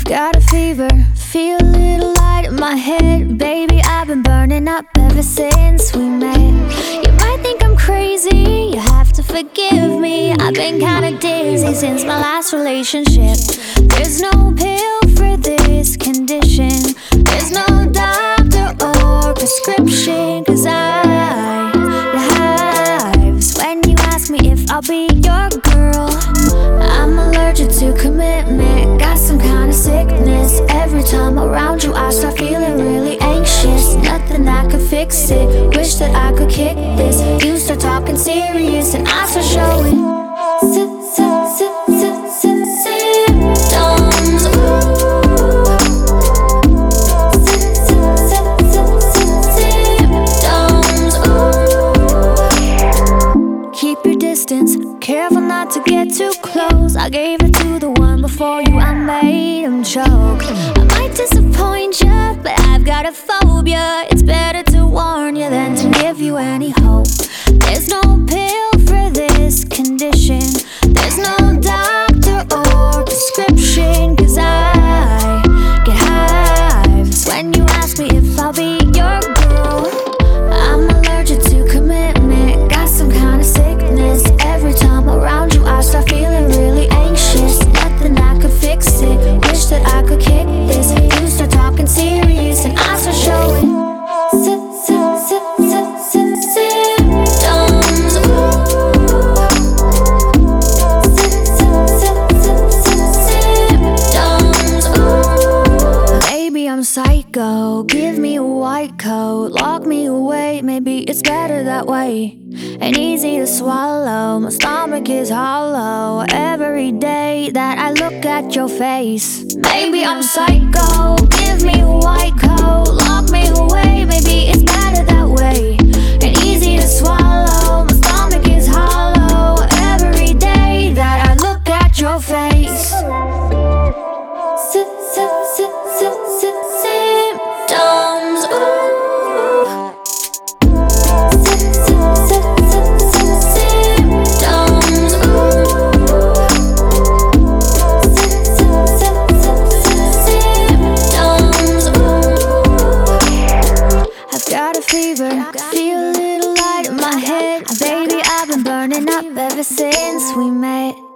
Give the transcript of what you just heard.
I've got a fever, feel a little light in my head. Baby, I've been burning up ever since we met. You might think I'm crazy, you have to forgive me. I've been kinda dizzy since my last relationship. There's no pill for this condition. There's no doctor or prescription. Cause I get hives when you ask me if I'll be your girl. I'm allergic to commitment, got some kind of sickness. Every time around you I start feeling really anxious. Nothing that could fix it, wish that I could kick this. You start talking serious and I start showing symptoms. Symptoms. Keep your distance, careful not to get too close. I gave it to the one before you, I made him choke. I might disappoint you, but I've got a phobia. It's better to warn you than to give you any hope. There's no pill for this condition. There's no doctor or prescription. Cause I get hives when you ask me if I'll be your girl. I'm allergic to commitment, got some kind of sickness. Every time around you I start feeling really anxious. Nothing that could fix it, wish that I could kick this. You start talking serious and I start showing symptoms. Maybe I'm psycho, give me a white coat, lock me away, maybe it's better that way. Ain't easy to swallow, my stomach is hollow every day that I look at your face. Maybe I'm psycho, give me a white coat, lock me away, maybe it's better that way. Ain't easy to swallow, my stomach is hollow every day that I look at your face. Symptoms. Fever, feel a little light in my head. Baby, I've been burning up ever since we met.